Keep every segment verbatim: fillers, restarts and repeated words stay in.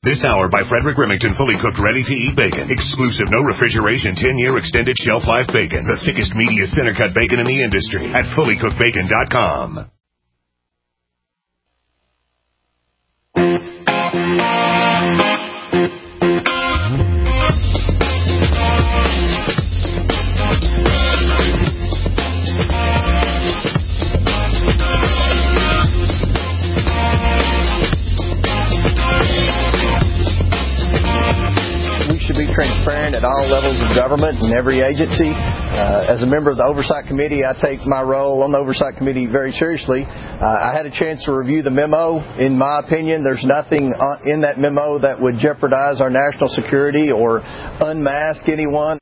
This hour by Frederick Remington, fully cooked, ready-to-eat bacon. Exclusive, no refrigeration, ten-year extended shelf life bacon. The thickest, meatiest, center-cut bacon in the industry at fully cooked bacon dot com. Transparent at all levels of government and every agency. Uh, as a member of the Oversight Committee, I take my role on the Oversight Committee very seriously. Uh, I had a chance to review the memo. In my opinion, there's nothing in that memo that would jeopardize our national security or unmask anyone.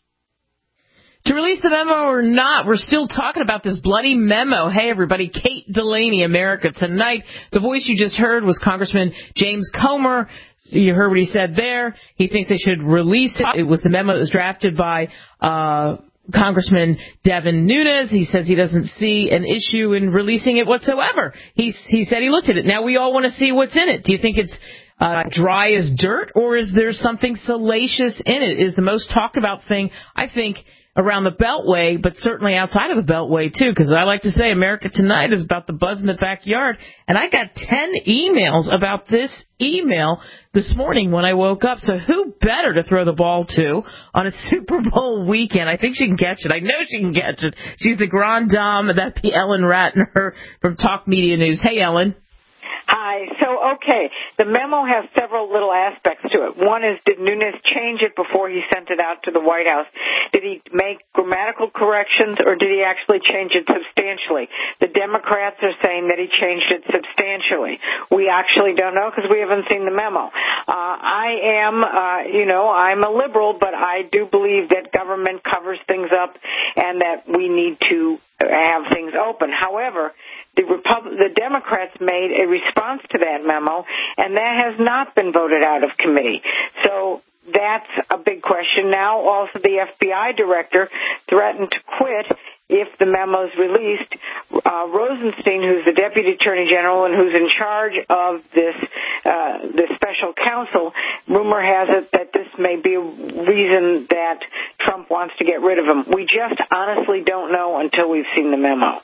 To release the memo or not, we're still talking about this bloody memo. Hey, everybody, Kate Delaney, America Tonight. The voice you just heard was Congressman James Comer. You heard what he said there. He thinks they should release it. It was the memo that was drafted by uh Congressman Devin Nunes. He says he doesn't see an issue in releasing it whatsoever. He, he said he looked at it. Now we all want to see what's in it. Do you think it's uh, dry as dirt, or is there something salacious in it? Is the most talked about thing, I think, around the Beltway, but certainly outside of the Beltway, too, because I like to say America Tonight is about the buzz in the backyard. And I got ten emails about this email this morning when I woke up. So who better to throw the ball to on a Super Bowl weekend? I think she can catch it. I know she can catch it. She's the grande dame. That'd be Ellen Ratner from Talk Media News. Hey, Ellen. Hi. So, okay, the memo has several little aspects to it. One is, did Nunes change it before he sent it out to the White House? Did he make grammatical corrections, or did he actually change it substantially? The Democrats are saying that he changed it substantially. We actually don't know because we haven't seen the memo. Uh, I am, uh, you know, I'm a liberal, but I do believe that government covers things up and that we need to have things open. However, the Repub- the Democrats made a response to that memo, and that has not been voted out of committee. So that's a big question. Now, also the F B I director threatened to quit if the memo is released. Uh, Rosenstein, who's the Deputy Attorney General and who's in charge of this uh, this special counsel, rumor has it that this may be a reason that Trump wants to get rid of him. We just honestly don't know until we've seen the memo.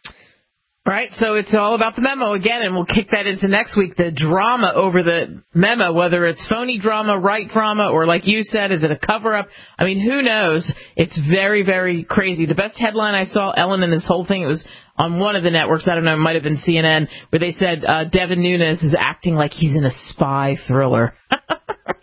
All right, so it's all about the memo again, and we'll kick that into next week, the drama over the memo, whether it's phony drama, right drama, or like you said, is it a cover-up? I mean, who knows? It's very, very crazy. The best headline I saw, Ellen, in this whole thing, it was on one of the networks, I don't know, it might have been C N N, where they said uh, Devin Nunes is acting like he's in a spy thriller. uh,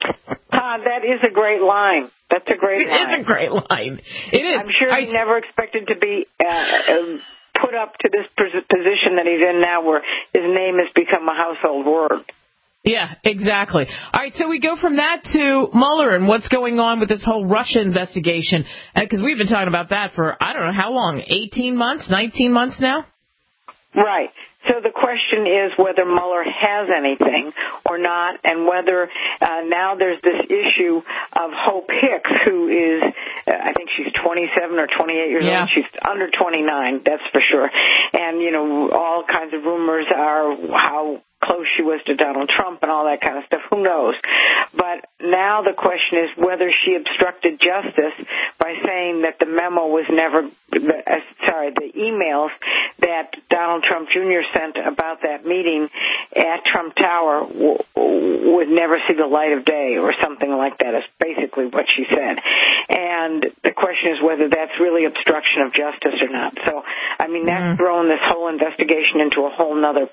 that is a great line. That's a great it line. It is a great line. It is. I'm sure he I, never expected to be Uh, um, put up to this position that he's in now, where his name has become a household word. Yeah, exactly. All right, so we go from that to Mueller and what's going on with this whole Russia investigation, because we've been talking about that for, I don't know, how long, eighteen months, nineteen months now? Right. So the question is whether Mueller has anything or not, and whether uh, now there's this issue of Hope Hicks, who is, uh, I think she's twenty-seven or twenty-eight years yeah. old. She's under twenty-nine, that's for sure. And, you know, all kinds of rumors are how close she was to Donald Trump and all that kind of stuff. Who knows? But now the question is whether she obstructed justice by saying that the memo was never, uh, sorry, the emails that Donald Trump Junior sent about that meeting at Trump Tower w- would never see the light of day, or something like that is basically what she said. And the question is whether that's really obstruction of justice or not. So, I mean, that's mm-hmm. thrown this whole investigation into a whole nother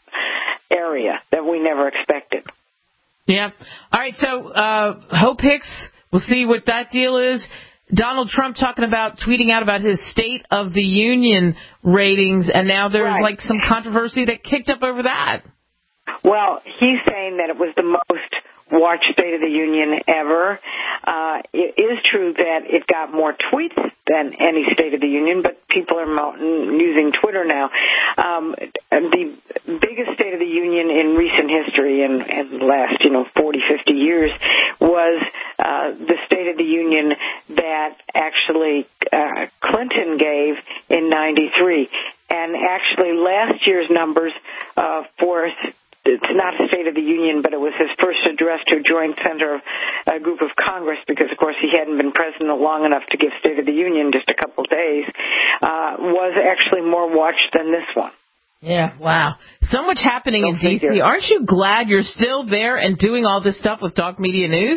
area that we never expected. Yeah. All right, so uh, Hope Hicks, we'll see what that deal is. Donald Trump talking about, tweeting out about his State of the Union ratings, and now there's right. like some controversy that kicked up over that. Well, he's saying that it was the most watched State of the Union ever. Uh, it is true that it got more tweets than any State of the Union, but people are using Twitter now. Um, the biggest State of the Union in recent history, in, in the last, you know, forty, fifty years, was uh, the State of the Union that actually uh, Clinton gave in ninety-three. And actually last year's numbers uh, for it's not a State of the Union, but it was his first address to a joint center of a group of Congress, because, of course, he hadn't been president long enough to give State of the Union just a couple days, uh, was actually more watched than this one. Yeah, wow. So much happening Don't in D C. figure. Aren't you glad you're still there and doing all this stuff with Talk Media News?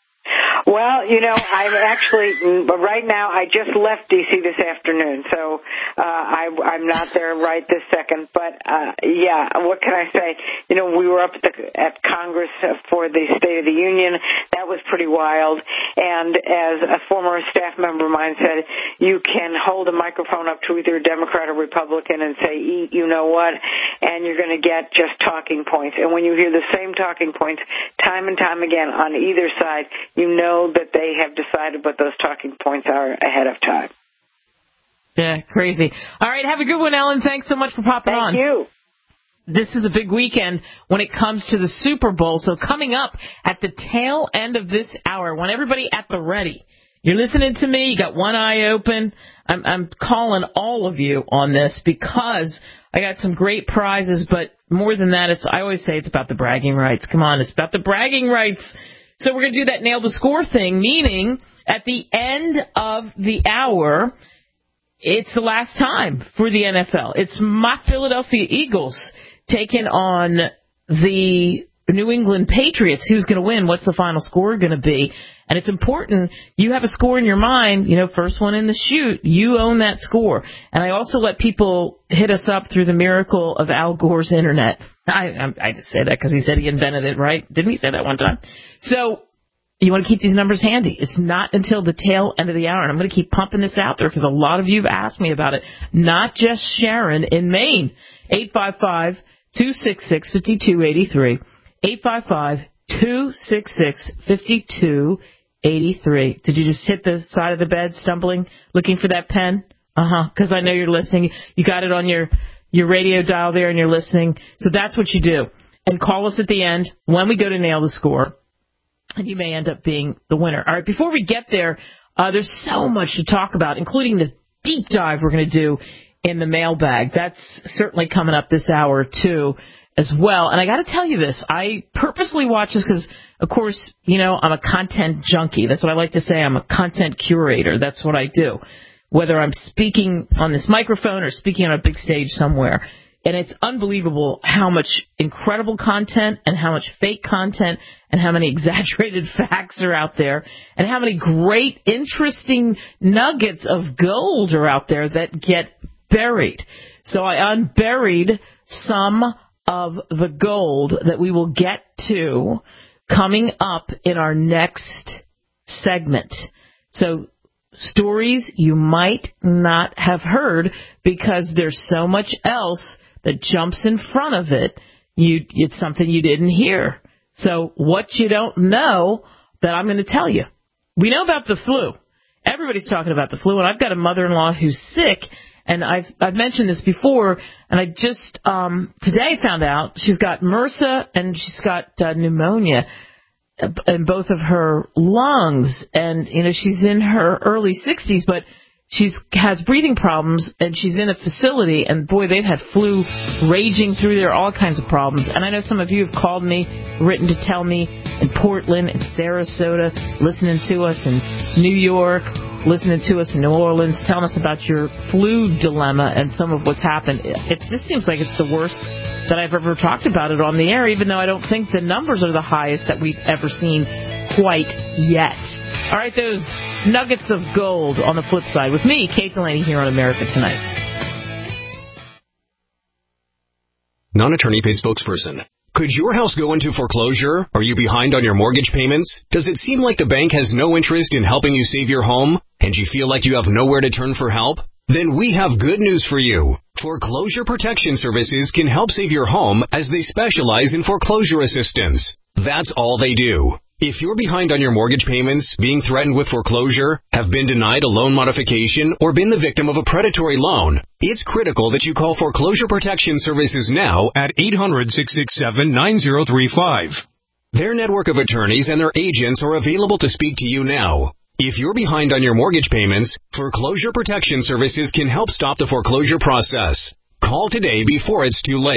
Well, you know, I'm actually, but right now, I just left D C this afternoon, so uh, I, I'm not there right this second. But, uh, yeah, what can I say? You know, we were up at, the, at Congress for the State of the Union. That was pretty wild. And as a former staff member of mine said, you can hold a microphone up to either a Democrat or Republican and say, eat, you know what, and you're going to get just talking points. And when you hear the same talking points time and time again on either side, you know that they have decided what those talking points are ahead of time. Yeah, crazy. All right, have a good one, Ellen. Thanks so much for popping Thank on. Thank you. This is a big weekend when it comes to the Super Bowl. So coming up at the tail end of this hour, I want everybody at the ready. You're listening to me. You got one eye open. I'm, I'm calling all of you on this because I got some great prizes. But more than that, it's I always say it's about the bragging rights. Come on, it's about the bragging rights. So we're going to do that nail the score thing, meaning at the end of the hour, it's the last time for the N F L. It's my Philadelphia Eagles taking on the New England Patriots. Who's going to win? What's the final score going to be? And it's important you have a score in your mind. You know, first one in the chute, you own that score. And I also let people hit us up through the miracle of Al Gore's internet. I, I just said that because he said he invented it, right? Didn't he say that one time? So you want to keep these numbers handy. It's not until the tail end of the hour, and I'm going to keep pumping this out there because a lot of you have asked me about it, not just Sharon in Maine. eight five five, two six six, five two eight three. eight five five, two six six, five two eight three. Did you just hit the side of the bed stumbling, looking for that pen? Uh-huh, because I know you're listening. You got it on your, your radio dial there and you're listening. So that's what you do. And call us at the end when we go to nail the score. And you may end up being the winner. All right, before we get there, uh, there's so much to talk about, including the deep dive we're going to do in the mailbag. That's certainly coming up this hour, too, as well. And I got to tell you this. I purposely watch this because, of course, you know, I'm a content junkie. That's what I like to say. I'm a content curator. That's what I do, whether I'm speaking on this microphone or speaking on a big stage somewhere. And it's unbelievable how much incredible content and how much fake content and how many exaggerated facts are out there and how many great, interesting nuggets of gold are out there that get buried. So I unburied some of the gold that we will get to coming up in our next segment. So stories you might not have heard because there's so much else that jumps in front of it. You, it's something you didn't hear. So what you don't know that I'm going to tell you. We know about the flu. Everybody's talking about the flu, and I've got a mother-in-law who's sick, and I've I've mentioned this before, and I just um, today found out she's got MRSA and she's got uh, pneumonia in both of her lungs, and you know she's in her early sixties, but She's has breathing problems, and she's in a facility, and boy, they've had flu raging through there, all kinds of problems. And I know some of you have called me, written to tell me in Portland, in Sarasota, listening to us in New York, listening to us in New Orleans, telling us about your flu dilemma and some of what's happened. It just seems like it's the worst that I've ever talked about it on the air, even though I don't think the numbers are the highest that we've ever seen quite yet. All right, those nuggets of gold on the flip side with me, Kate Delaney, here on America Tonight. Non-attorney paid spokesperson. Could your house go into foreclosure? Are you behind on your mortgage payments? Does it seem like the bank has no interest in helping you save your home? And you feel like you have nowhere to turn for help? Then we have good news for you. Foreclosure Protection Services can help save your home as they specialize in foreclosure assistance. That's all they do. If you're behind on your mortgage payments, being threatened with foreclosure, have been denied a loan modification, or been the victim of a predatory loan, it's critical that you call Foreclosure Protection Services now at eight hundred, six six seven, nine zero three five. Their network of attorneys and their agents are available to speak to you now. If you're behind on your mortgage payments, Foreclosure Protection Services can help stop the foreclosure process. Call today before it's too late.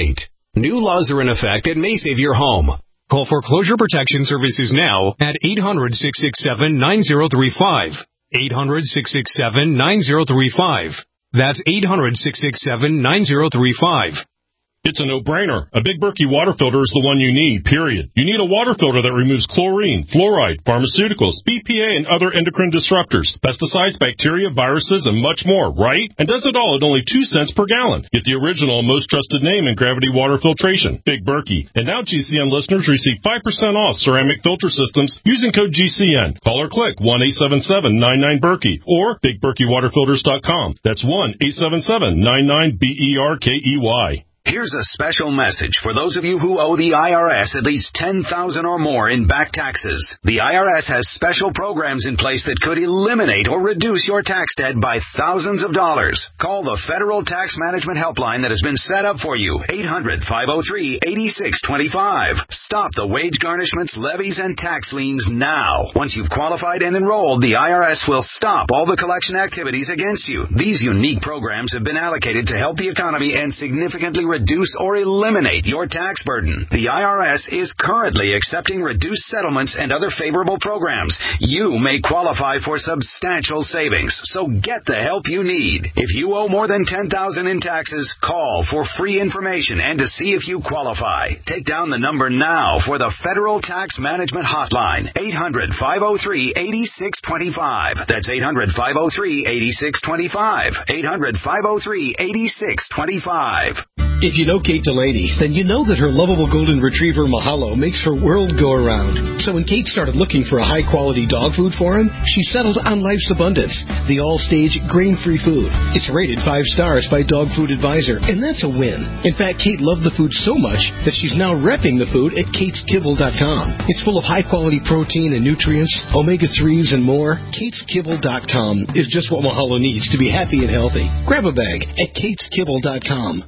New laws are in effect that may save your home. Call Foreclosure Protection Services now at eight hundred, six six seven, nine zero three five. eight hundred, six six seven, nine zero three five. That's eight hundred, six six seven, nine zero three five. It's a no-brainer. A Big Berkey water filter is the one you need, period. You need a water filter that removes chlorine, fluoride, pharmaceuticals, B P A, and other endocrine disruptors, pesticides, bacteria, viruses, and much more, right? And does it all at only two cents per gallon. Get the original and most trusted name in gravity water filtration, Big Berkey. And now G C N listeners receive five percent off ceramic filter systems using code G C N. Call or click one eight seven seven, nine nine, Berkey or big berkey water filters dot com. That's one eight seven seven, nine nine, B E R K E Y. Here's a special message for those of you who owe the I R S at least ten thousand dollars or more in back taxes. The I R S has special programs in place that could eliminate or reduce your tax debt by thousands of dollars. Call the Federal Tax Management Helpline that has been set up for you, eight hundred, five oh three, eight six two five. Stop the wage garnishments, levies, and tax liens now. Once you've qualified and enrolled, the I R S will stop all the collection activities against you. These unique programs have been allocated to help the economy and significantly reduce or eliminate your tax burden. The I R S is currently accepting reduced settlements and other favorable programs. You may qualify for substantial savings, so get the help you need. If you owe more than ten thousand dollars in taxes, call for free information and to see if you qualify. Take down the number now for the Federal Tax Management Hotline, eight hundred, five oh three, eight six two five. That's eight hundred, five oh three, eight six two five. eight hundred, five oh three, eight six two five. If you know Kate Delaney, then you know that her lovable golden retriever Mahalo makes her world go around. So when Kate started looking for a high-quality dog food for him, she settled on Life's Abundance, the all-stage grain-free food. It's rated five stars by Dog Food Advisor, and that's a win. In fact, Kate loved the food so much that she's now repping the food at kates kibble dot com. It's full of high-quality protein and nutrients, omega threes, and more. kates kibble dot com is just what Mahalo needs to be happy and healthy. Grab a bag at kates kibble dot com.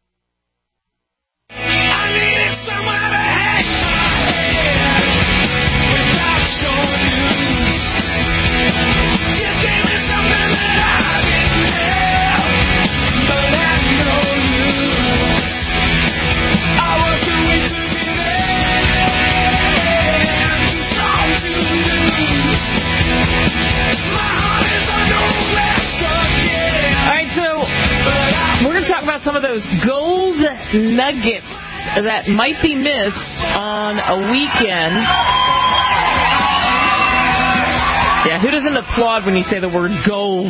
Some of those gold nuggets that might be missed on a weekend. Yeah, who doesn't applaud when you say the word gold?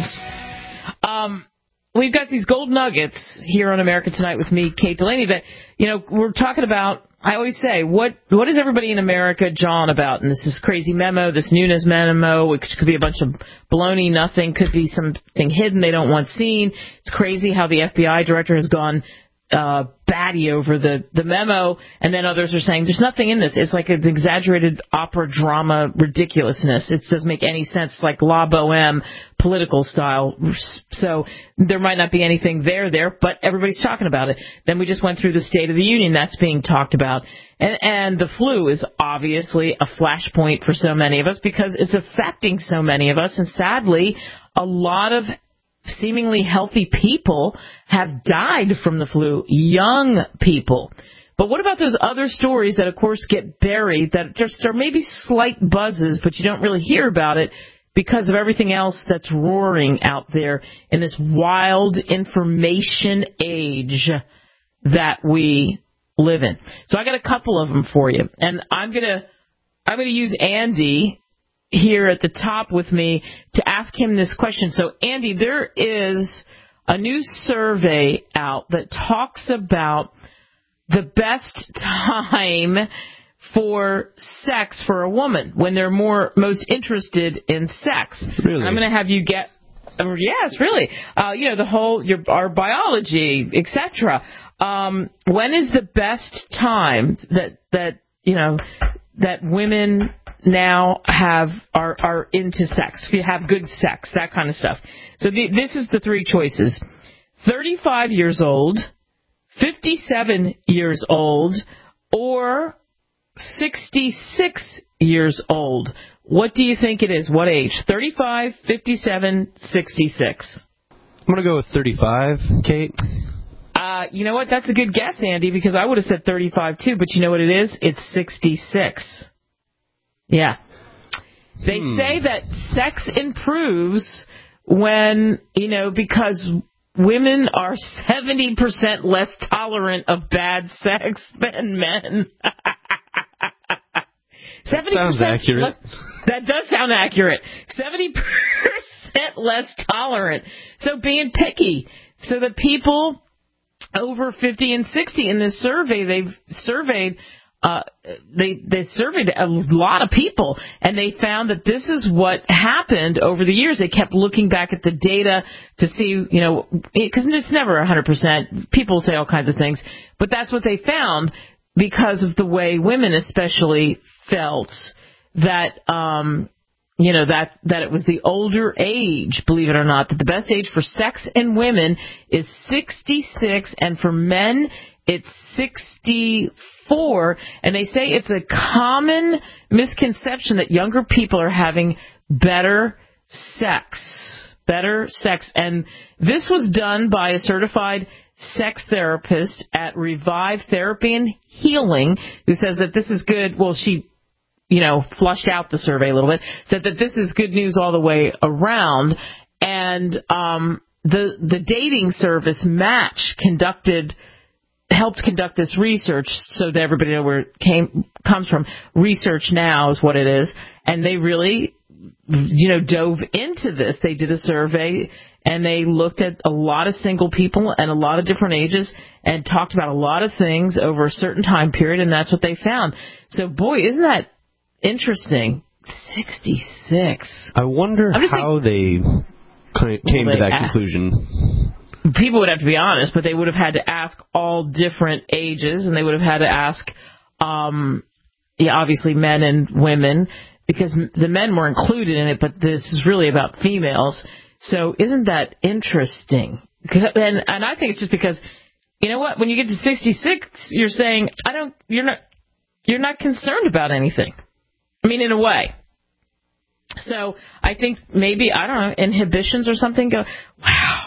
Um, we've got these gold nuggets here on America Tonight with me, Kate Delaney, that, you know, we're talking about. I always say, what what is everybody in America jawing about? And this is crazy memo, this Nunes memo, which could be a bunch of baloney, nothing, could be something hidden they don't want seen. It's crazy how the F B I director has gone uh, batty over the, the memo, and then others are saying there's nothing in this. It's like an exaggerated opera drama ridiculousness. It doesn't make any sense, like La Boheme political style. So there might not be anything there there, but everybody's talking about it. Then we just went through the State of the Union. That's being talked about. And, and the flu is obviously a flashpoint for so many of us because it's affecting so many of us. And sadly, a lot of seemingly healthy people have died from the flu, young people. But what about those other stories that, of course, get buried, that just are maybe slight buzzes, but you don't really hear about it because of everything else that's roaring out there in this wild information age that we live in? So I got a couple of them for you, and I'm gonna I'm gonna use Andy here at the top with me to ask him this question. So, Andy, there is a new survey out that talks about the best time for sex for a woman when they're more most interested in sex. Really? I'm going to have you get. Yes, really. Uh, you know, the whole your our biology, et cetera. Um, when is the best time that that you know that women now have are are into sex? If you have good sex, that kind of stuff. So the, this is the three choices: thirty-five years old, fifty-seven years old, or sixty-six years old. What do you think it is? What age? thirty-five, fifty-seven, sixty-six. I'm going to go with thirty-five, Kate. Uh, Uh, you know what? That's a good guess, Andy, because I would have said thirty-five too, but you know what it is? It's sixty-six. Yeah. They hmm. say that sex improves when, you know, because women are seventy percent less tolerant of bad sex than men. That sounds accurate. Less, that does sound accurate. seventy percent less tolerant. So being picky. So the people over fifty and sixty in this survey, they've surveyed, uh, they, they surveyed a lot of people, and they found that this is what happened over the years. They kept looking back at the data to see, you know, because it's never one hundred percent. People say all kinds of things, but that's what they found because of the way women especially felt that, um, you know, that, that it was the older age, believe it or not, that the best age for sex in women is sixty-six, and for men, it's sixty-four. And they say it's a common misconception that younger people are having better sex. Better sex. And this was done by a certified sex therapist at Revive Therapy and Healing, who says that this is good. Well, she, you know, flushed out the survey a little bit, said that this is good news all the way around. And um, the the dating service Match conducted, helped conduct this research so that everybody know where it came comes from. Research Now is what it is, and they really, you know, dove into this. They did a survey, and they looked at a lot of single people and a lot of different ages and talked about a lot of things over a certain time period, and that's what they found. So, boy, isn't that interesting? sixty-six. I wonder how they came well, to that asked, conclusion. People would have to be honest, but they would have had to ask all different ages, and they would have had to ask, um, yeah, obviously men and women, because the men were included in it, but this is really about females. So isn't that interesting? And, and I think it's just because, you know what, when you get to sixty-six, you're saying, I don't, you're not, you're not concerned about anything. I mean, in a way. So I think maybe, I don't know, inhibitions or something go, wow.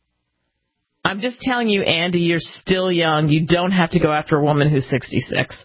I'm just telling you, Andy, you're still young. You don't have to go after a woman who's sixty-six.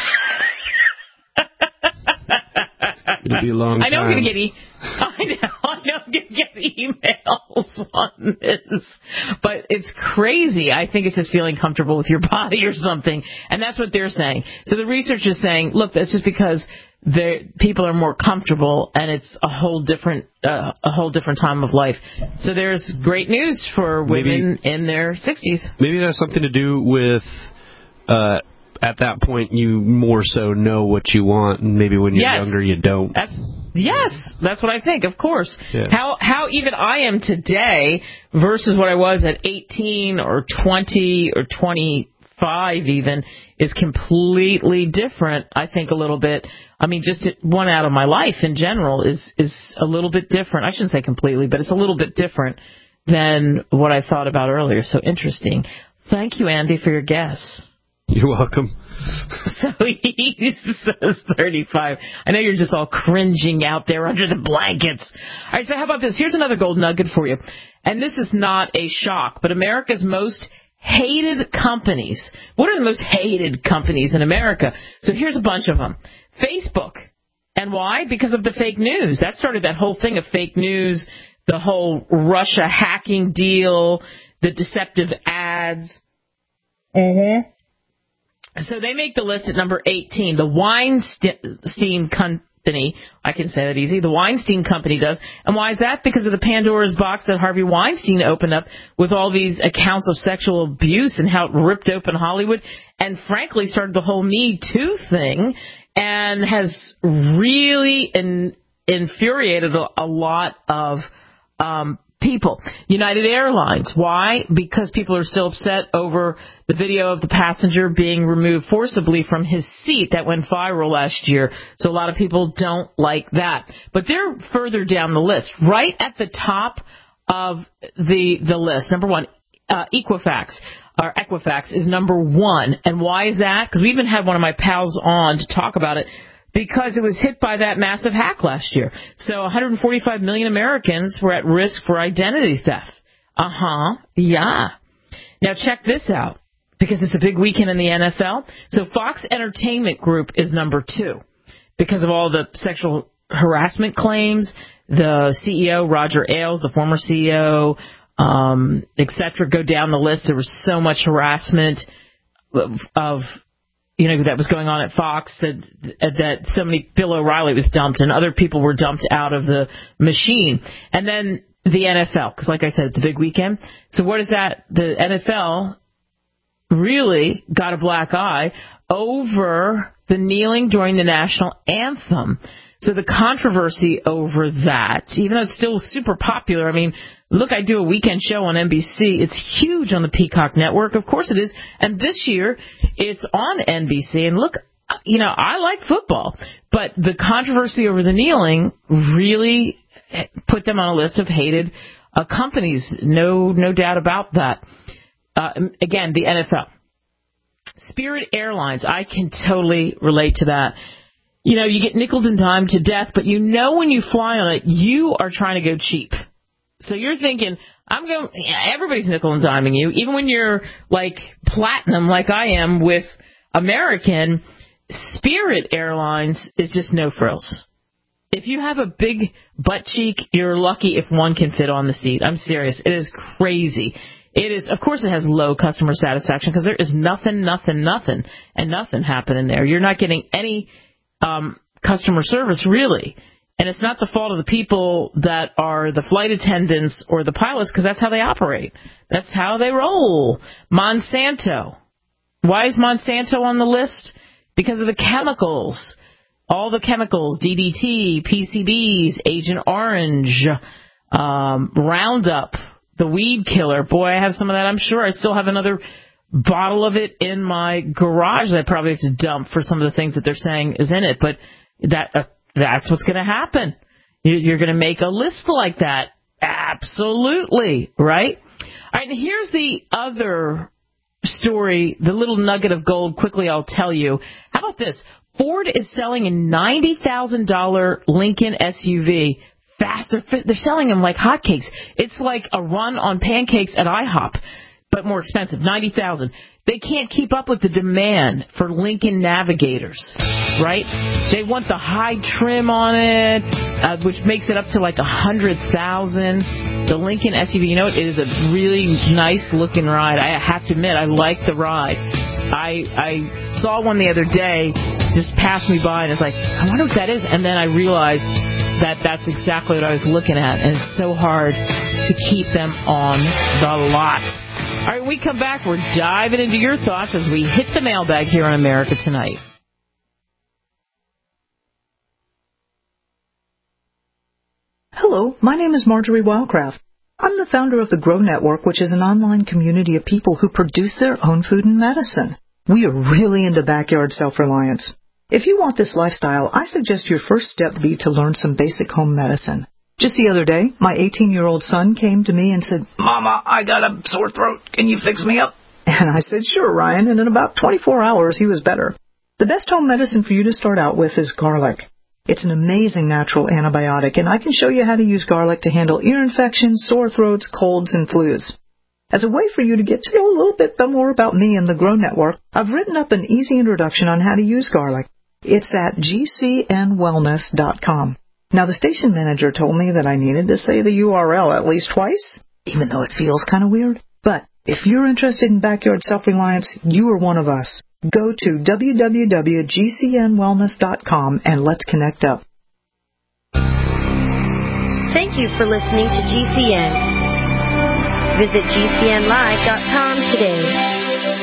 It'll be a long time. I know I'm going to get e- I know, I know I'm going to get emails on this. But it's crazy. I think it's just feeling comfortable with your body or something. And that's what they're saying. So the research is saying, look, that's just because people are more comfortable, and it's a whole different uh, a whole different time of life. So there's great news for women maybe, in their sixties. Maybe that's something to do with uh, at that point you more so know what you want, and maybe when you're yes. younger you don't. That's yes, that's what I think. Of course, yeah. how how even I am today versus what I was at eighteen or twenty or twenty-five even is completely different. I think a little bit. I mean, just one out of my life in general is is a little bit different. I shouldn't say completely, but it's a little bit different than what I thought about earlier. So interesting. Thank you, Andy, for your guess. You're welcome. So he says thirty-five. I know you're just all cringing out there under the blankets. All right, so how about this? Here's another gold nugget for you. And this is not a shock, but America's most hated companies. What are the most hated companies in America? So here's a bunch of them. Facebook. And why? Because of the fake news. That started that whole thing of fake news, the whole Russia hacking deal, the deceptive ads. Mm-hmm. So they make the list at number eighteen. The Weinstein Company, I can say that easy, the Weinstein Company does. And why is that? Because of the Pandora's box that Harvey Weinstein opened up with all these accounts of sexual abuse and how it ripped open Hollywood and frankly started the whole Me Too thing and has really in, infuriated a, a lot of um people. United Airlines. Why? Because people are still upset over the video of the passenger being removed forcibly from his seat that went viral last year. So a lot of people don't like that. But they're further down the list. Right at the top of the the list. Number one, uh, Equifax. Or Equifax is number one. And why is that? Because we even had one of my pals on to talk about it. Because it was hit by that massive hack last year. So one hundred forty-five million Americans were at risk for identity theft. Uh-huh. Yeah. Now check this out, because it's a big weekend in the N F L. So Fox Entertainment Group is number two because of all the sexual harassment claims. The C E O, Roger Ailes, the former C E O, um, et cetera, go down the list. There was so much harassment of, of you know, that was going on at Fox that that so many, Bill O'Reilly was dumped and other people were dumped out of the machine. And then the N F L, because like I said, it's a big weekend. So what is that? The N F L really got a black eye over the kneeling during the national anthem. So the controversy over that, even though it's still super popular, I mean, look, I do a weekend show on N B C. It's huge on the Peacock network. Of course it is. And this year it's on N B C. And look, you know, I like football, but the controversy over the kneeling really put them on a list of hated uh, companies. No, no doubt about that. Uh, again, the N F L. Spirit Airlines, I can totally relate to that. You know, you get nickeled and dimed to death, but you know when you fly on it, you are trying to go cheap. So you're thinking, I'm going, yeah, everybody's nickel and diming you. Even when you're like platinum, like I am with American, Spirit Airlines is just no frills. If you have a big butt cheek, you're lucky if one can fit on the seat. I'm serious. It is crazy. It is, of course, it has low customer satisfaction because there is nothing, nothing, nothing, and nothing happening there. You're not getting any um, customer service, really. And it's not the fault of the people that are the flight attendants or the pilots, because that's how they operate. That's how they roll. Monsanto. Why is Monsanto on the list? Because of the chemicals. All the chemicals, D D T, P C Bs, Agent Orange, um, Roundup, the weed killer. Boy, I have some of that. I'm sure I still have another bottle of it in my garage that I probably have to dump for some of the things that they're saying is in it. But that uh, that's what's going to happen. You're going to make a list like that. Absolutely, right? All right, and here's the other story, the little nugget of gold. Quickly, I'll tell you. How about this? Ford is selling a ninety thousand dollars Lincoln S U V. Fast, they're, they're selling them like hotcakes. It's like a run on pancakes at IHOP, but more expensive, ninety thousand dollars. They can't keep up with the demand for Lincoln Navigators, right? They want the high trim on it, uh, which makes it up to like one hundred thousand dollars. The Lincoln S U V, you know, it is a really nice-looking ride. I have to admit, I like the ride. I I saw one the other day, just passed me by, and it's like, I wonder what that is. And then I realized that that's exactly what I was looking at, and it's so hard to keep them on the lots. All right, when we come back, we're diving into your thoughts as we hit the mailbag here on America Tonight. Hello, my name is Marjorie Wildcraft. I'm the founder of the Grow Network, which is an online community of people who produce their own food and medicine. We are really into backyard self-reliance. If you want this lifestyle, I suggest your first step be to learn some basic home medicine. Just the other day, my eighteen-year-old son came to me and said, Mama, I got a sore throat. Can you fix me up? And I said, sure, Ryan, and in about twenty-four hours, he was better. The best home medicine for you to start out with is garlic. It's an amazing natural antibiotic, and I can show you how to use garlic to handle ear infections, sore throats, colds, and flus. As a way for you to get to know a little bit more about me and the Grow Network, I've written up an easy introduction on how to use garlic. It's at g c n wellness dot com. Now, the station manager told me that I needed to say the U R L at least twice, even though it feels kind of weird. But if you're interested in backyard self-reliance, you are one of us. Go to w w w dot g c n wellness dot com and let's connect up. Thank you for listening to G C N. Visit g c n live dot com today.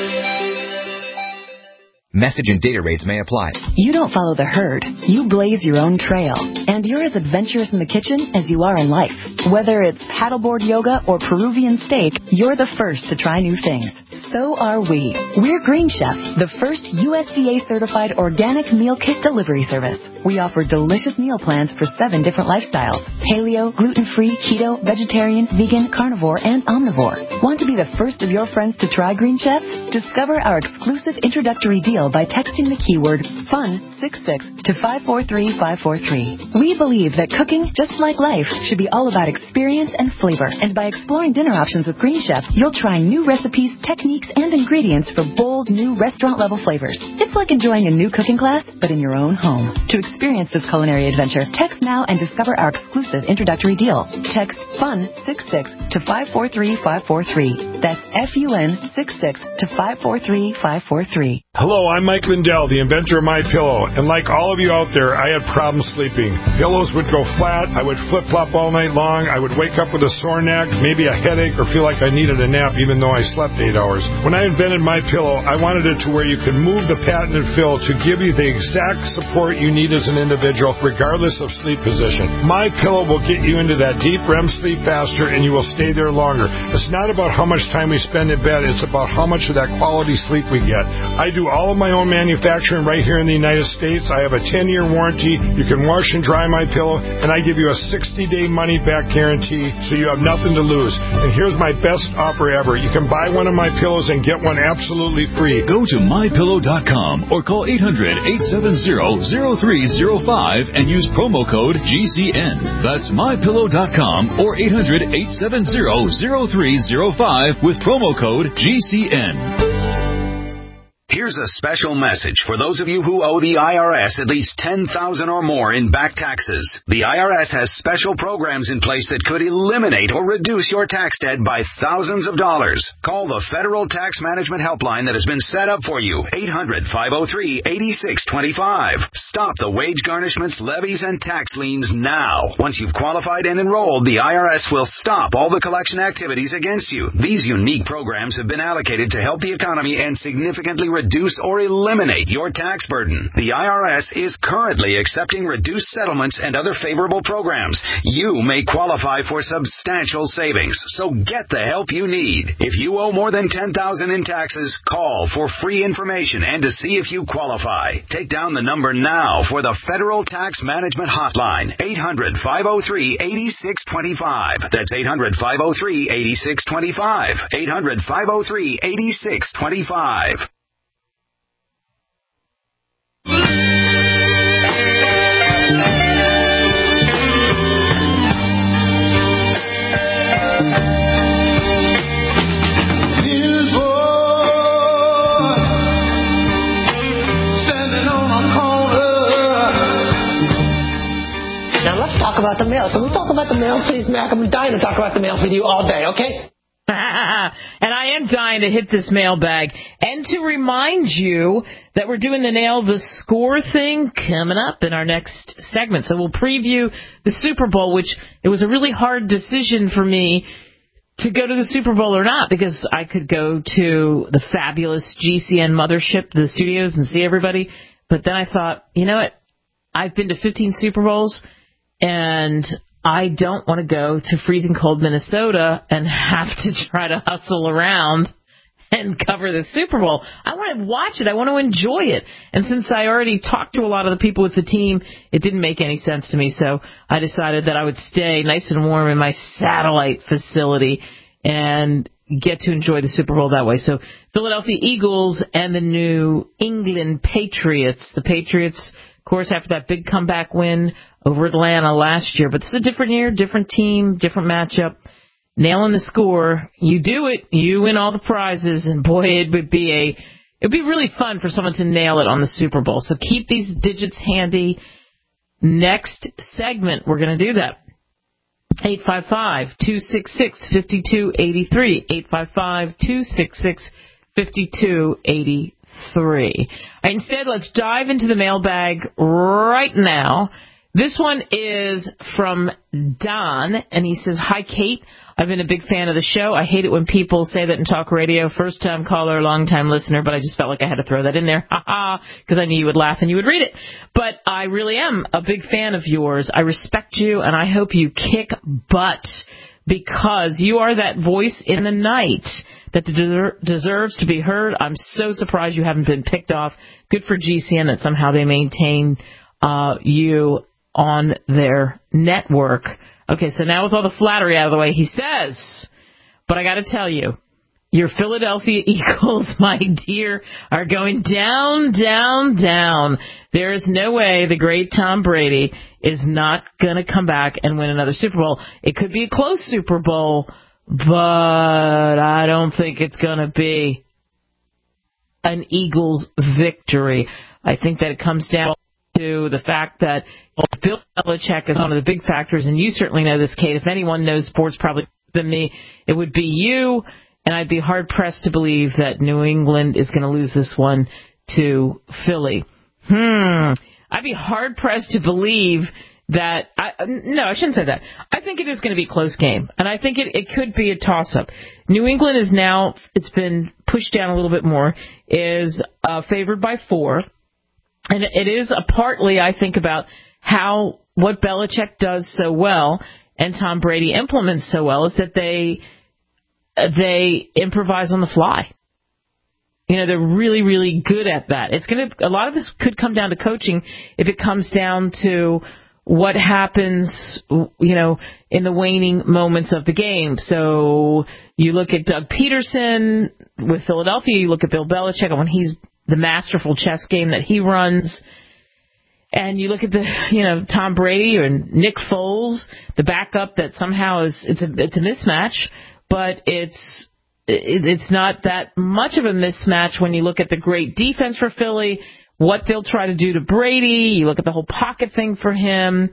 Message and data rates may apply. You don't follow the herd. You blaze your own trail. And you're as adventurous in the kitchen as you are in life. Whether it's paddleboard yoga or Peruvian steak, you're the first to try new things. So are we. We're Green Chef, the first U S D A-certified organic meal kit delivery service. We offer delicious meal plans for seven different lifestyles: paleo, gluten-free, keto, vegetarian, vegan, carnivore, and omnivore. Want to be the first of your friends to try Green Chef? Discover our exclusive introductory deal by texting the keyword FUN sixty-six to five four three five four three. We believe that cooking, just like life, should be all about experience and flavor. And by exploring dinner options with Green Chef, you'll try new recipes, techniques, and ingredients for bold, new restaurant-level flavors. It's like enjoying a new cooking class, but in your own home. To experience this culinary adventure, text now and discover our exclusive introductory deal. Text FUN sixty-six to five four three five four three. That's F U N sixty-six to five four three five four three. Hello, I'm Mike Lindell, the inventor of MyPillow, and like all of you out there, I had problems sleeping. Pillows would go flat, I would flip-flop all night long, I would wake up with a sore neck, maybe a headache, or feel like I needed a nap even though I slept eight hours. When I invented MyPillow, I wanted it to where you could move the patented fill to give you the exact support you need as an individual, regardless of sleep position. MyPillow will get you into that deep R E M sleep faster, and you will stay there longer. It's not about how much time we spend in bed, it's about how much of that quality sleep we get. I do all of my own manufacturing right here in the United States. I have a ten-year warranty. You can wash and dry MyPillow, and I give you a sixty-day money-back guarantee, so you have nothing to lose. And here's my best offer ever. You can buy one of my pillows and get one absolutely free. Go to my pillow dot com or call eight hundred, eight seven zero, zero three zero five and use promo code G C N. That's my pillow dot com or eight hundred, eight seven zero, zero three zero five with promo code G C N. Here's a special message for those of you who owe the I R S at least ten thousand dollars or more in back taxes. The I R S has special programs in place that could eliminate or reduce your tax debt by thousands of dollars. Call the Federal Tax Management Helpline that has been set up for you, eight hundred, five oh three, eight six two five. Stop the wage garnishments, levies, and tax liens now. Once you've qualified and enrolled, the I R S will stop all the collection activities against you. These unique programs have been allocated to help the economy and significantly reduce or eliminate your tax burden. The I R S is currently accepting reduced settlements and other favorable programs. You may qualify for substantial savings, so get the help you need. If you owe more than ten thousand dollars in taxes, call for free information and to see if you qualify. Take down the number now for the Federal Tax Management Hotline, eight hundred, five oh three, eight six two five. That's eight hundred, five oh three, eight six two five. eight hundred, five oh three, eight six two five. Now let's talk about the mail. Can we talk about the mail, please, Mac? I'm dying to talk about the mail with you all day, okay? And I am dying to hit this mailbag. And to remind you that we're doing the Nail the Score thing coming up in our next segment. So we'll preview the Super Bowl, which it was a really hard decision for me to go to the Super Bowl or not, because I could go to the fabulous G C N mothership, the studios, and see everybody. But then I thought, you know what? I've been to fifteen Super Bowls, and I don't want to go to freezing cold Minnesota and have to try to hustle around and cover the Super Bowl. I want to watch it. I want to enjoy it. And since I already talked to a lot of the people with the team, it didn't make any sense to me. So I decided that I would stay nice and warm in my satellite facility and get to enjoy the Super Bowl that way. So Philadelphia Eagles and the New England Patriots. The Patriots, of course, after that big comeback win over Atlanta last year. But this is a different year, different team, different matchup. Nailing the score. You do it, you win all the prizes, and boy, it would be a, it'd be really fun for someone to nail it on the Super Bowl. So keep these digits handy. Next segment, we're going to do that. eight five five, two six six, five two eight three. eight five five, two six six, five two eight three. Right, instead, let's dive into the mailbag right now. This one is from Don, and he says, "Hi, Kate. I've been a big fan of the show. I hate it when people say that in talk radio. First-time caller, long-time listener, but I just felt like I had to throw that in there, ha-ha, because I knew you would laugh and you would read it. But I really am a big fan of yours. I respect you, and I hope you kick butt, because you are that voice in the night that de- deserves to be heard. I'm so surprised you haven't been picked off. Good for G C N that somehow they maintain uh, you on their network. Okay, so now with all the flattery out of the way, he says, but I got to tell you, your Philadelphia Eagles, my dear, are going down, down, down. There is no way the great Tom Brady is not going to come back and win another Super Bowl. It could be a close Super Bowl, but I don't think it's going to be an Eagles victory. I think that it comes down to the fact that Bill Belichick is one of the big factors, and you certainly know this, Kate. If anyone knows sports probably than me, it would be you. And I'd be hard-pressed to believe that New England is going to lose this one to Philly. Hmm. I'd be hard-pressed to believe that... I, no, I shouldn't say that. I think it is going to be a close game. And I think it, it could be a toss-up. New England is now... It's been pushed down a little bit more. Is uh, favored by four. And it is a partly, I think, about how... What Belichick does so well and Tom Brady implements so well is that they... They improvise on the fly. You know, they're really, really good at that. It's going to, a lot of this could come down to coaching if it comes down to what happens, you know, in the waning moments of the game. So you look at Doug Peterson with Philadelphia, you look at Bill Belichick when he's the masterful chess game that he runs. And you look at the, you know, Tom Brady or Nick Foles, the backup that somehow is, it's a, it's a mismatch. But it's it's not that much of a mismatch when you look at the great defense for Philly, what they'll try to do to Brady. You look at the whole pocket thing for him.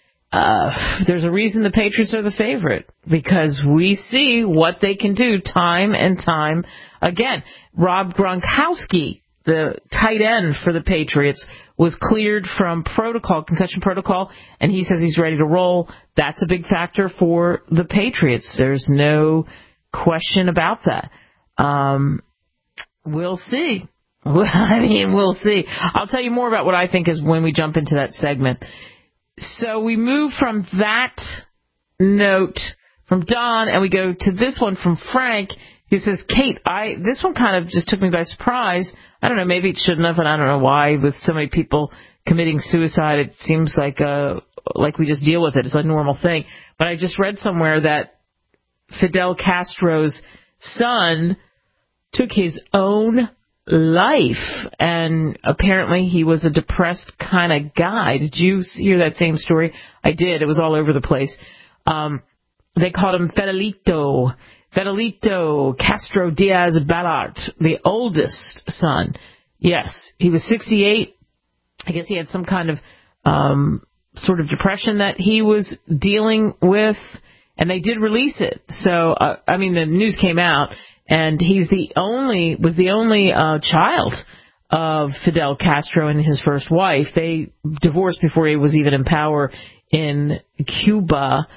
Uh, there's a reason the Patriots are the favorite, because we see what they can do time and time again. Rob Gronkowski, the tight end for the Patriots, was cleared from protocol, concussion protocol, and he says he's ready to roll. That's a big factor for the Patriots. There's no question about that. Um, we'll see. I mean, we'll see. I'll tell you more about what I think is when we jump into that segment. So we move from that note from Don, and we go to this one from Frank, who says, Kate, I this one kind of just took me by surprise. I don't know, maybe it shouldn't have, and I don't know why. With so many people committing suicide, it seems like uh, like we just deal with it. It's a normal thing. But I just read somewhere that Fidel Castro's son took his own life, and apparently he was a depressed kind of guy. Did you hear that same story? I did. It was all over the place. Um, they called him Fidelito. Fidelito Castro Diaz Balart, the oldest son. Yes, he was sixty-eight. I guess he had some kind of um, sort of depression that he was dealing with, and they did release it. So, uh, I mean, the news came out, and he's the only was the only uh, child of Fidel Castro and his first wife. They divorced before he was even in power in Cuba.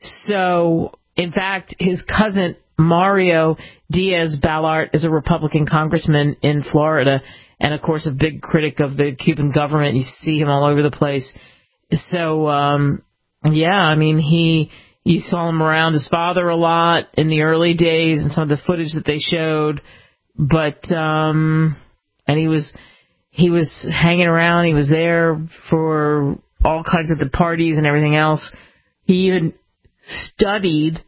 So, in fact, his cousin Mario Diaz Balart is a Republican congressman in Florida, and of course a big critic of the Cuban government. You see him all over the place. So, um, yeah, I mean, he, you saw him around his father a lot in the early days and some of the footage that they showed. But, um, and he was, he was hanging around. He was there for all kinds of the parties and everything else. He even studied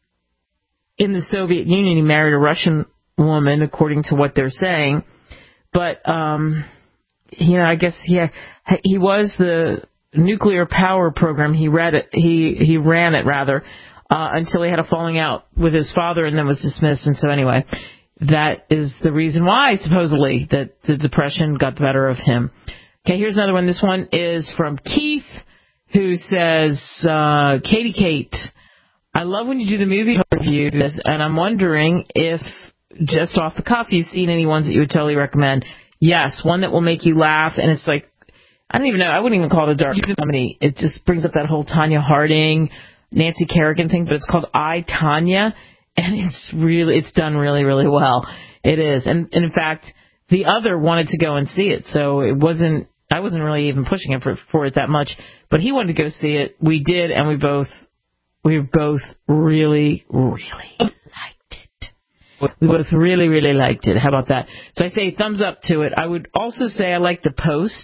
in the Soviet Union. He married a Russian woman, according to what they're saying. But, um, you know, I guess he, he was the nuclear power program. He read it, he, he ran it rather, uh, until he had a falling out with his father and then was dismissed. And so anyway, that is the reason why, supposedly, that the depression got the better of him. Okay, here's another one. This one is from Keith, who says, uh, Katie Kate, I love when you do the movie reviews, and I'm wondering if, just off the cuff, you've seen any ones that you would totally recommend. Yes, one that will make you laugh, and it's like, I don't even know, I wouldn't even call it a dark comedy. It just brings up that whole Tanya Harding, Nancy Kerrigan thing, but it's called I, Tanya, and it's really, it's done really, really well. It is. And, and in fact, the other wanted to go and see it, so it wasn't, I wasn't really even pushing him for, for it that much, but he wanted to go see it. We did, and we both, we both really, really liked it. We both really, really liked it. How about that? So I say thumbs up to it. I would also say I like The Post.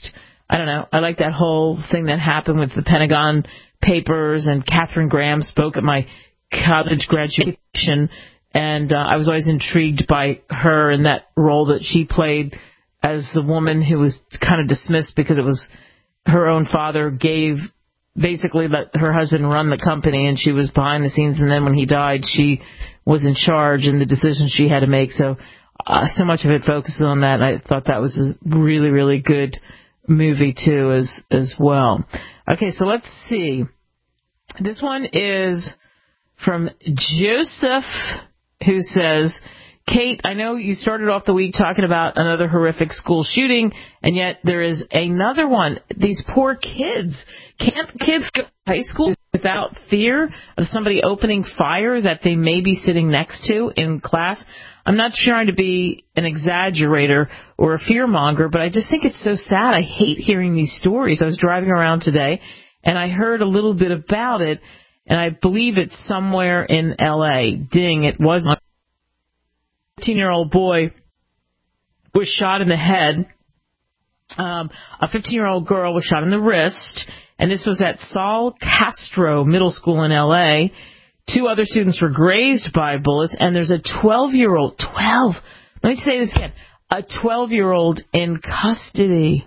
I don't know. I like that whole thing that happened with the Pentagon Papers, and Katharine Graham spoke at my college graduation, and uh, I was always intrigued by her and that role that she played as the woman who was kind of dismissed because it was her own father gave, basically let her husband run the company, and she was behind the scenes, and then when he died, she was in charge and the decisions she had to make. So, uh, so much of it focuses on that. I thought that was a really, really good movie too, as as well. Okay, so let's see. This one is from Joseph, who says, Kate, I know you started off the week talking about another horrific school shooting, and yet there is another one. These poor kids. Can't kids go to high school without fear of somebody opening fire that they may be sitting next to in class? I'm not trying to be an exaggerator or a fearmonger, but I just think it's so sad. I hate hearing these stories. I was driving around today, and I heard a little bit about it, and I believe it's somewhere in L A. Ding, it was a fifteen-year-old boy was shot in the head. Um, a fifteen-year-old girl was shot in the wrist, and this was at Saul Castro Middle School in L A. Two other students were grazed by bullets, and there's a twelve-year-old, twelve, let me say this again, a twelve-year-old in custody.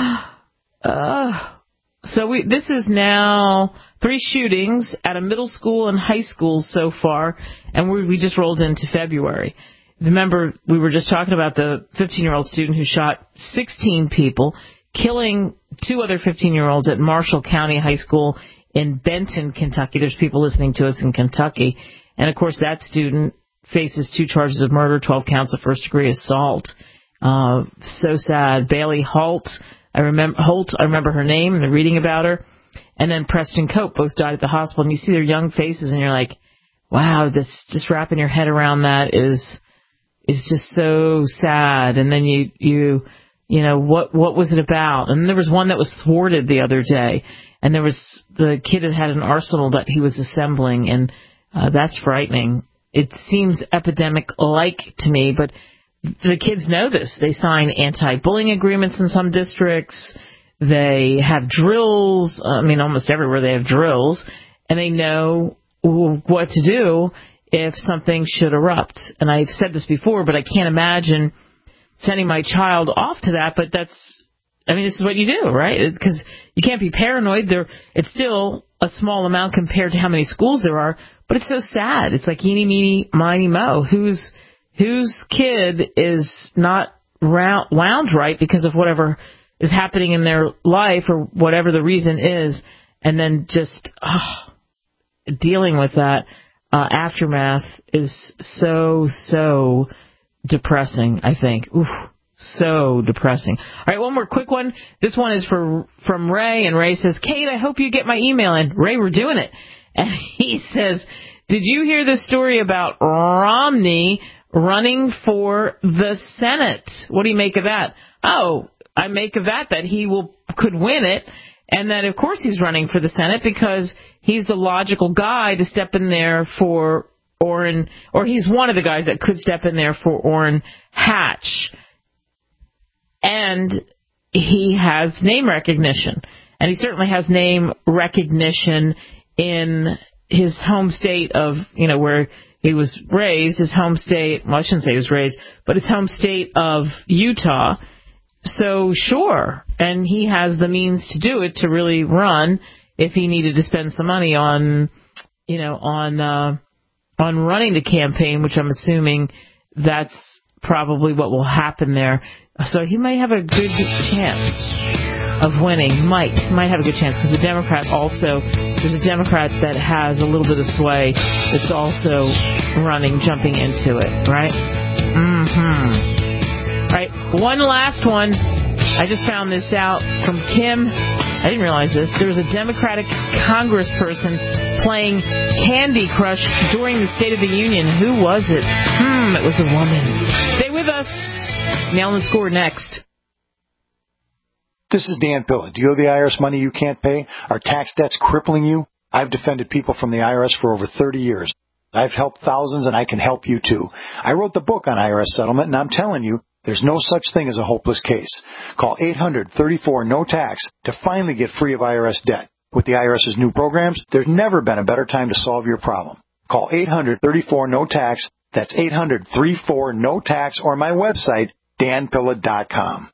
uh, so we, this is now three shootings at a middle school and high school so far, and we, we just rolled into February. Remember, we were just talking about the fifteen-year-old student who shot sixteen people, killing two other fifteen-year-olds at Marshall County High School in Benton, Kentucky. There's people listening to us in Kentucky. And, of course, that student faces two charges of murder, twelve counts of first-degree assault. Uh, so sad. Bailey Holt, I remember, Holt, I remember her name and reading about her. And then Preston Cope both died at the hospital. And you see their young faces, and you're like, wow, this, just wrapping your head around that is is just so sad. And then you, you, you know, what what was it about? And there was one that was thwarted the other day. And there was the kid that had an arsenal that he was assembling, and uh, that's frightening. It seems epidemic-like to me, but the kids know this. They sign anti-bullying agreements in some districts. They have drills. I mean, almost everywhere they have drills, and they know what to do if something should erupt. And I've said this before, but I can't imagine sending my child off to that, but that's I mean, this is what you do, right? Because you can't be paranoid. There, it's still a small amount compared to how many schools there are, but it's so sad. It's like eeny, meeny, miny, mo. Whose whose kid is not round, wound right because of whatever is happening in their life or whatever the reason is, and then just oh, dealing with that uh, aftermath is so, so depressing, I think. Oof. So depressing. All right, one more quick one. This one is for from Ray, and Ray says, Kate, I hope you get my email. And Ray, we're doing it. And he says, did you hear the story about Romney running for the Senate? What do you make of that? Oh, I make of that that he will could win it, and that, of course, he's running for the Senate because he's the logical guy to step in there for Orrin, or he's one of the guys that could step in there for Orrin Hatch. And he has name recognition. And he certainly has name recognition in his home state of, you know, where he was raised, his home state, well, I shouldn't say he was raised, but his home state of Utah. So, sure. And he has the means to do it, to really run if he needed to spend some money on, you know, on, uh, on running the campaign, which I'm assuming that's probably what will happen there. So he might have a good chance of winning. Might. Might have a good chance because the Democrat also, there's a Democrat that has a little bit of sway that's also running, jumping into it, right? Mm-hmm. All right, one last one. I just found this out from Kim. I didn't realize this. There was a Democratic congressperson playing Candy Crush during the State of the Union. Who was it? Hmm, it was a woman. Stay with us. Nail and Score next. This is Dan Pilla. Do you owe the I R S money you can't pay? Are tax debts crippling you? I've defended people from the I R S for over thirty years. I've helped thousands, and I can help you too. I wrote the book on I R S settlement, and I'm telling you, There's no such thing as a hopeless case. Call eight hundred, thirty-four, no tax to finally get free of I R S debt. With the IRS's new programs, there's never been a better time to solve your problem. Call eight hundred, thirty-four, no tax. That's eight hundred, thirty-four, no tax, or my website, dan pilla dot com.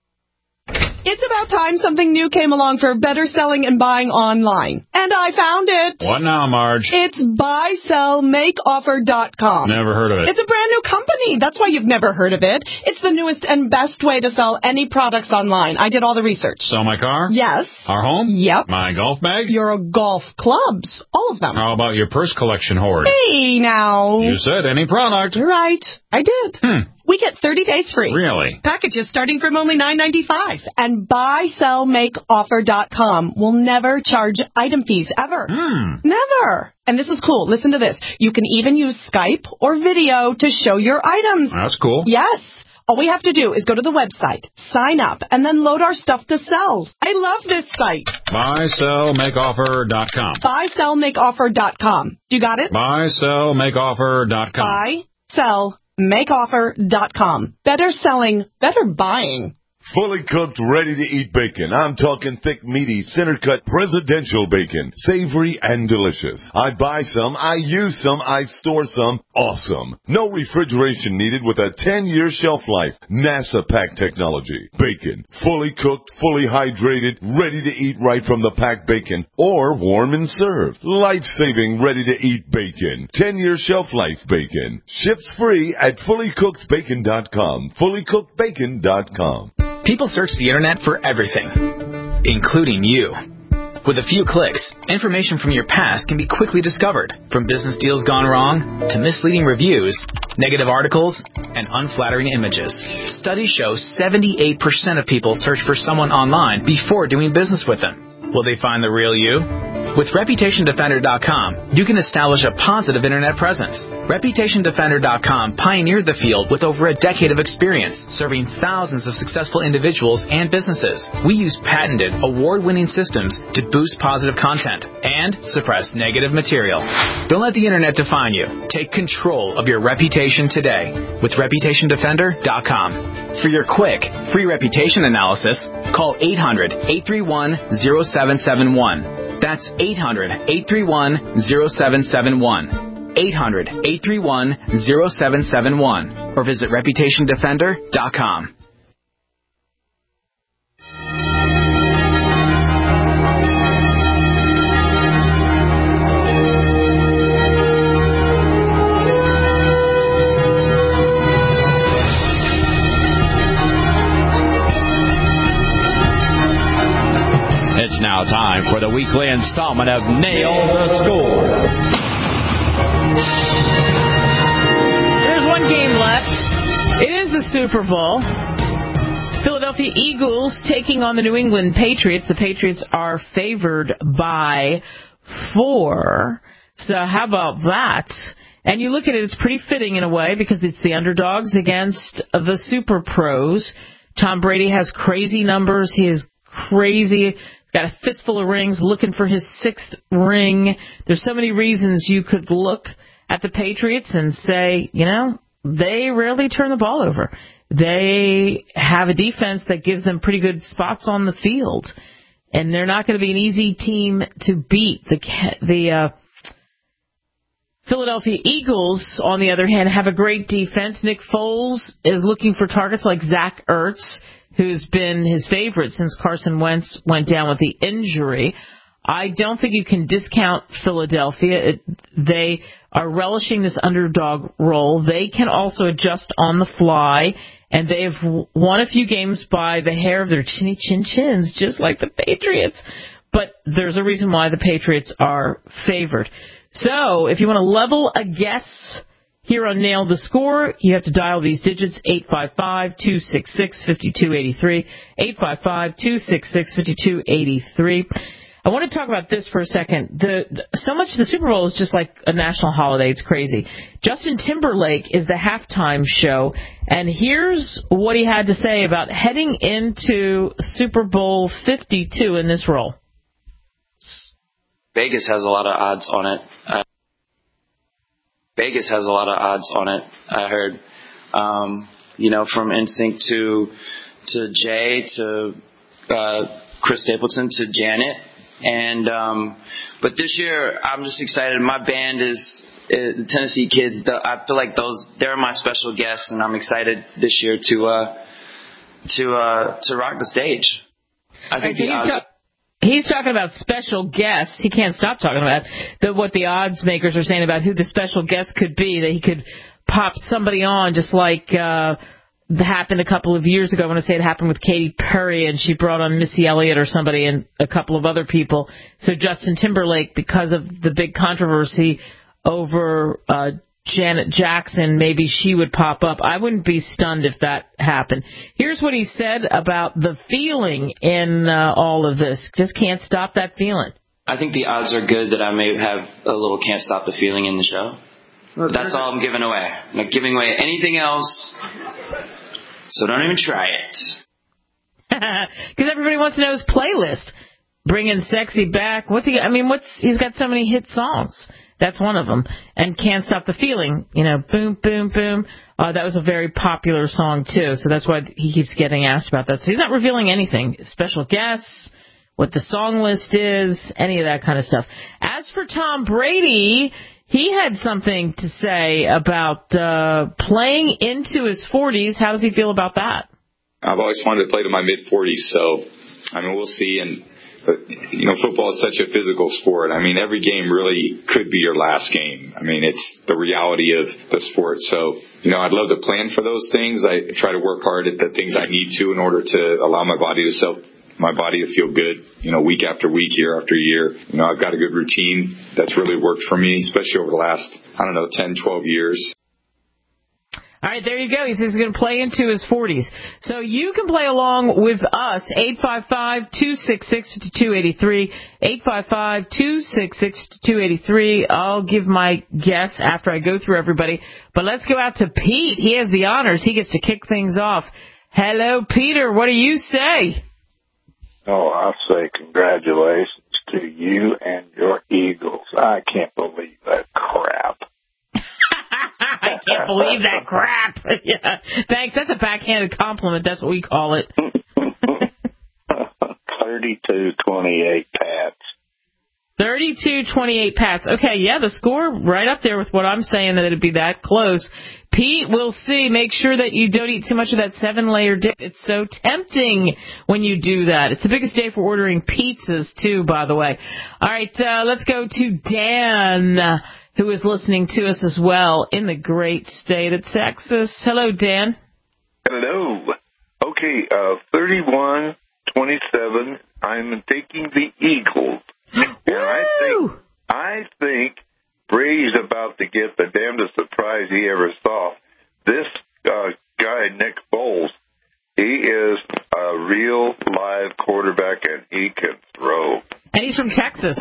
It's about time something new came along for better selling and buying online. And I found it. What now, Marge? It's buy sell make offer dot com. Never heard of it. It's a brand new company. That's why you've never heard of it. It's the newest and best way to sell any products online. I did all the research. Sell my car? Yes. Our home? Yep. My golf bag? Your golf clubs. All of them. How about your purse collection hoard? Hey, now. You said any product. You're right. I did. Hmm. We get thirty days free. Really? Packages starting from only nine ninety-five. And buy sell make offer dot com will never charge item fees ever. Hmm. Never. And this is cool. Listen to this. You can even use Skype or video to show your items. That's cool. Yes. All we have to do is go to the website, sign up, and then load our stuff to sell. I love this site. buy sell make offer dot com. buy sell make offer dot com. You got it? buy sell make offer dot com. buy sell make offer dot com. Better selling, better buying. Fully cooked, ready-to-eat bacon. I'm talking thick, meaty, center-cut presidential bacon. Savory and delicious. I buy some, I use some, I store some. Awesome. No refrigeration needed with a ten-year shelf life. NASA pack technology. Bacon. Fully cooked, fully hydrated, ready to eat right from the packed bacon. Or warm and served. Life-saving, ready-to-eat bacon. ten-year shelf life bacon. Ships free at fully cooked bacon dot com. fully cooked bacon dot com. People search the internet for everything, including you. With a few clicks, information from your past can be quickly discovered, from business deals gone wrong to misleading reviews, negative articles, and unflattering images. Studies show seventy-eight percent of people search for someone online before doing business with them. Will they find the real you? With reputation defender dot com, you can establish a positive internet presence. reputation defender dot com pioneered the field with over a decade of experience, serving thousands of successful individuals and businesses. We use patented, award-winning systems to boost positive content and suppress negative material. Don't let the internet define you. Take control of your reputation today with reputation defender dot com. For your quick, free reputation analysis, call eight hundred, eight three one, zero seven seven one. That's eight hundred, eight three one, zero seven seven one. eight hundred, eight three one, zero seven seven one. Or visit reputation defender dot com. It's now time for the weekly installment of Nail the Score. There's one game left. It is the Super Bowl. Philadelphia Eagles taking on the New England Patriots. The Patriots are favored by four. So how about that? And you look at it, it's pretty fitting in a way because it's the underdogs against the Super Pros. Tom Brady has crazy numbers. He is crazy. Got a fistful of rings, looking for his sixth ring. There's so many reasons you could look at the Patriots and say, you know, they rarely turn the ball over. They have a defense that gives them pretty good spots on the field. And they're not going to be an easy team to beat. The the uh, Philadelphia Eagles, on the other hand, have a great defense. Nick Foles is looking for targets like Zach Ertz, who's been his favorite since Carson Wentz went down with the injury. I don't think you can discount Philadelphia. It, they are relishing this underdog role. They can also adjust on the fly, and they've won a few games by the hair of their chinny chin chins, just like the Patriots. But there's a reason why the Patriots are favored. So if you want to level a guess here on Nail the Score, you have to dial these digits, eight five five, two six six, five two eight three, eight five five, two six six, five two eight three. I want to talk about this for a second. The, the so much the Super Bowl is just like a national holiday. It's crazy. Justin Timberlake is the halftime show, and here's what he had to say about heading into Super Bowl fifty-two in this role. Vegas has a lot of odds on it. Uh, Vegas has a lot of odds on it, I heard. Um, you know, from N Sync to to Jay to uh, Chris Stapleton to Janet. And um, but this year, I'm just excited. My band is uh, the Tennessee Kids. The, I feel like those they're my special guests, and I'm excited this year to uh, to uh, to rock the stage. I think the odds. He's talking about special guests. He can't stop talking about the, what the odds makers are saying about who the special guest could be, that he could pop somebody on just like uh, happened a couple of years ago. I want to say it happened with Katy Perry, and she brought on Missy Elliott or somebody and a couple of other people. So Justin Timberlake, because of the big controversy over uh, Janet Jackson, maybe she would pop up. I wouldn't be stunned if that happened. Here's what he said about the feeling in uh, all of this. Just can't stop that feeling. I think the odds are good that I may have a little can't stop the feeling in the show. Well, that's all I'm giving away. I'm not giving away anything else, so don't even try it. Because everybody wants to know his playlist. Bringing Sexy Back. What's he? I mean, what's he's got so many hit songs. That's one of them. And Can't Stop the Feeling, you know, boom, boom, boom. Uh, that was a very popular song, too. So that's why he keeps getting asked about that. So he's not revealing anything. Special guests, what the song list is, any of that kind of stuff. As for Tom Brady, he had something to say about uh, playing into his forties. How does he feel about that? I've always wanted to play to my mid-forties, so, I mean, we'll see. And But, you know, football is such a physical sport. I mean, every game really could be your last game. I mean, it's the reality of the sport. So, you know, I'd love to plan for those things. I try to work hard at the things I need to in order to allow my body to self, my body to feel good, you know, week after week, year after year. You know, I've got a good routine that's really worked for me, especially over the last, I don't know, ten, twelve years. All right, there you go. He says he's going to play into his forties. So you can play along with us, eight five five, two six six, five two eight three, eight five five, two six six, five two eight three. I'll give my guess after I go through everybody. But let's go out to Pete. He has the honors. He gets to kick things off. Hello, Peter. What do you say? Oh, I'll say congratulations to you and your Eagles. I can't believe that crap. I can't believe that crap. Yeah. Thanks. That's a backhanded compliment. That's what we call it. thirty-two twenty-eight Pats. thirty-two twenty-eight Pats. Okay, yeah, the score right up there with what I'm saying, that it'd be that close. Pete, we'll see. Make sure that you don't eat too much of that seven-layer dip. It's so tempting when you do that. It's the biggest day for ordering pizzas, too, by the way. All right, uh, let's go to Dan, who is listening to us as well in the great state of Texas. Hello, Dan. Hello. Okay, uh, thirty-one twenty-seven. I'm taking the Eagles. And I think, I think Brady's about to get the damnedest surprise he ever saw. This uh, guy, Nick Foles, he is a real live quarterback, and he can throw. And he's from Texas.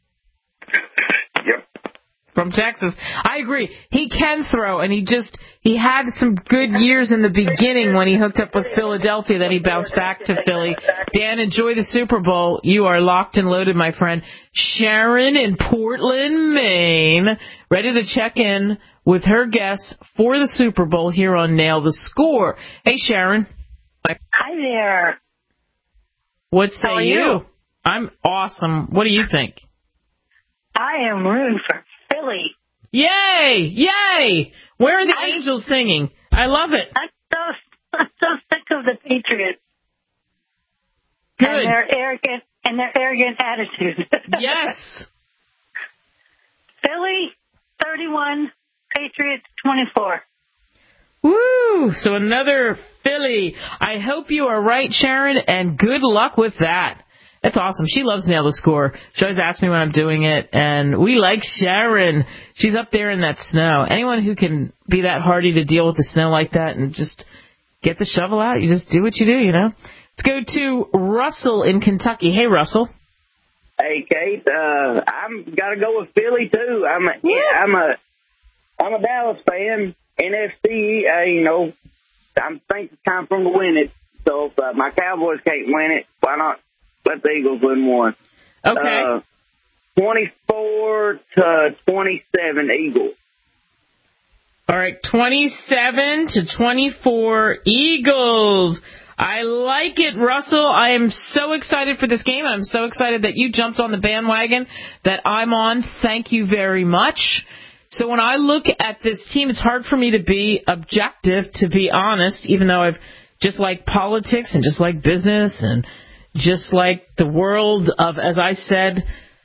Yep. From Texas. I agree. He can throw, and he just, he had some good years in the beginning when he hooked up with Philadelphia, then he bounced back to Philly. Dan, enjoy the Super Bowl. You are locked and loaded, my friend. Sharon in Portland, Maine, ready to check in with her guests for the Super Bowl here on Nail the Score. Hey, Sharon. Hi there. What say How are you? you? I'm awesome. What do you think? I am rooting for Philly. Yay! Yay! Where are the I'm, angels singing? I love it. I'm so, I'm so sick of the Patriots. Good. And their arrogant and their arrogant attitude. Yes. Philly thirty-one, Patriots twenty-four. Woo! So another Philly. I hope you are right, Sharon, and good luck with that. That's awesome. She loves Nail the Score. She always asks me when I'm doing it, and we like Sharon. She's up there in that snow. Anyone who can be that hardy to deal with the snow like that and just get the shovel out, you just do what you do, you know. Let's go to Russell in Kentucky. Hey, Russell. Hey, Kate. Uh, I'm got to go with Philly too. I'm a, yeah, I'm a, I'm a Dallas fan. N F C. Uh, you know, I think it's time for them to win it. So if uh, my Cowboys can't win it, why not let the Eagles win one? Okay. Uh, twenty-four to twenty-seven Eagles. All right, twenty-seven to twenty-four, Eagles. I like it, Russell. I am so excited for this game. I'm so excited that you jumped on the bandwagon that I'm on. Thank you very much. So when I look at this team, it's hard for me to be objective, to be honest, even though I've just like politics and just like business and just like the world of, as I said,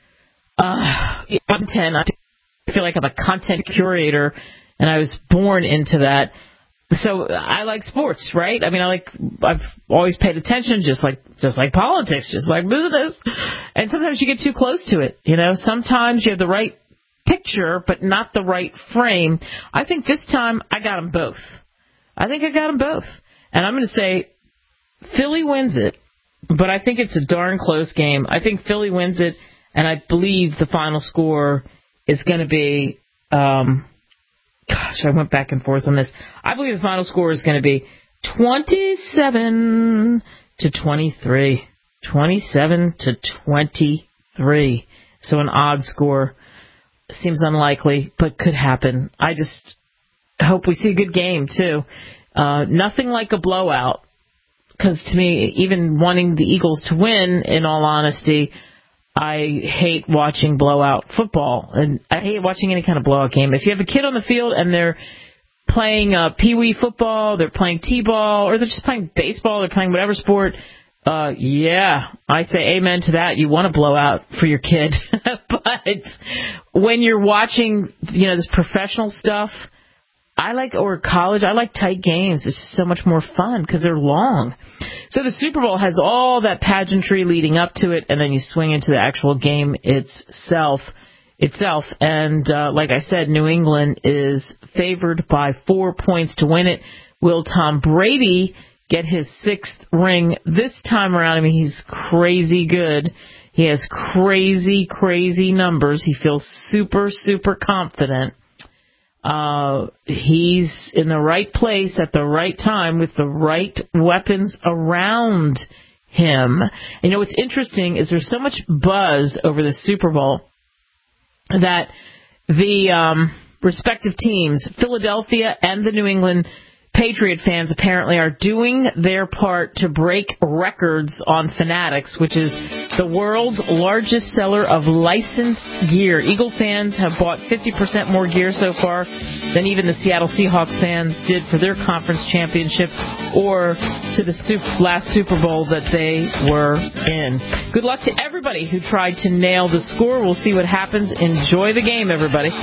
uh, content. I feel like I'm a content curator, and I was born into that. So I like sports, right? I mean, I like, I've always paid attention, just like, just like politics, just like business. And sometimes you get too close to it, you know. Sometimes you have the right picture, but not the right frame. I think this time I got them both. I think I got them both. And I'm going to say Philly wins it, but I think it's a darn close game. I think Philly wins it, and I believe the final score is going to be, um, gosh, I went back and forth on this. I believe the final score is going to be twenty-seven to twenty-three. twenty-seven to twenty-three. So an odd score. Seems unlikely, but could happen. I just hope we see a good game, too. Uh, nothing like a blowout, because to me, even wanting the Eagles to win, in all honesty, I hate watching blowout football, and I hate watching any kind of blowout game. If you have a kid on the field and they're playing uh, pee-wee football, they're playing t-ball, or they're just playing baseball, they're playing whatever sport, uh, yeah, I say amen to that. You want to blow out for your kid. But when you're watching, you know, this professional stuff, I like, or college, I like tight games. It's just so much more fun because they're long. So the Super Bowl has all that pageantry leading up to it, and then you swing into the actual game itself. Itself, and uh, like I said, New England is favored by four points to win it. Will Tom Brady get his sixth ring this time around? I mean, he's crazy good. He has crazy, crazy numbers. He feels super, super confident. Uh, he's in the right place at the right time with the right weapons around him. And you know what's interesting is there's so much buzz over the Super Bowl that the um, respective teams, Philadelphia and the New England Patriot fans, apparently are doing their part to break records on Fanatics, which is the world's largest seller of licensed gear. Eagle fans have bought fifty percent more gear so far than even the Seattle Seahawks fans did for their conference championship or to the last Super Bowl that they were in. Good luck to everybody who tried to nail the score. We'll see what happens. Enjoy the game, everybody.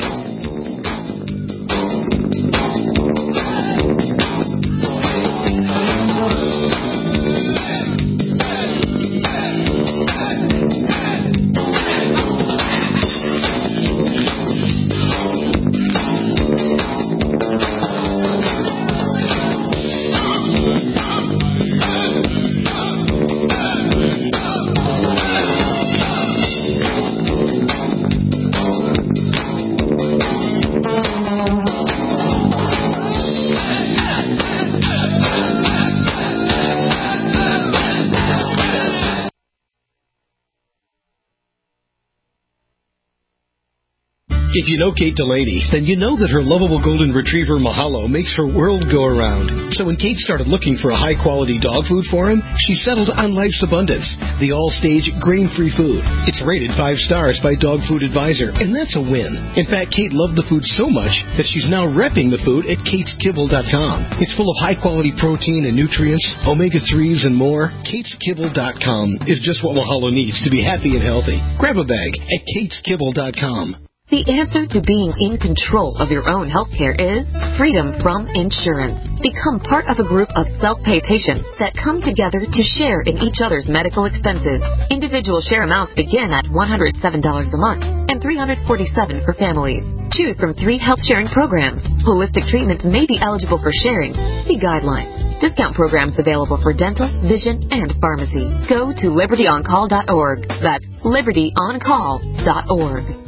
If you know Kate Delaney, then you know that her lovable golden retriever Mahalo makes her world go around. So when Kate started looking for a high-quality dog food for him, she settled on Life's Abundance, the all-stage grain-free food. It's rated five stars by Dog Food Advisor, and that's a win. In fact, Kate loved the food so much that she's now repping the food at kates kibble dot com. It's full of high-quality protein and nutrients, omega threes, and more. kates kibble dot com is just what Mahalo needs to be happy and healthy. Grab a bag at kates kibble dot com. The answer to being in control of your own healthcare is freedom from insurance. Become part of a group of self-pay patients that come together to share in each other's medical expenses. Individual share amounts begin at one hundred seven dollars a month and three hundred forty-seven dollars for families. Choose from three health sharing programs. Holistic treatments may be eligible for sharing. See guidelines. Discount programs available for dental, vision, and pharmacy. Go to liberty on call dot org. That's liberty on call dot org.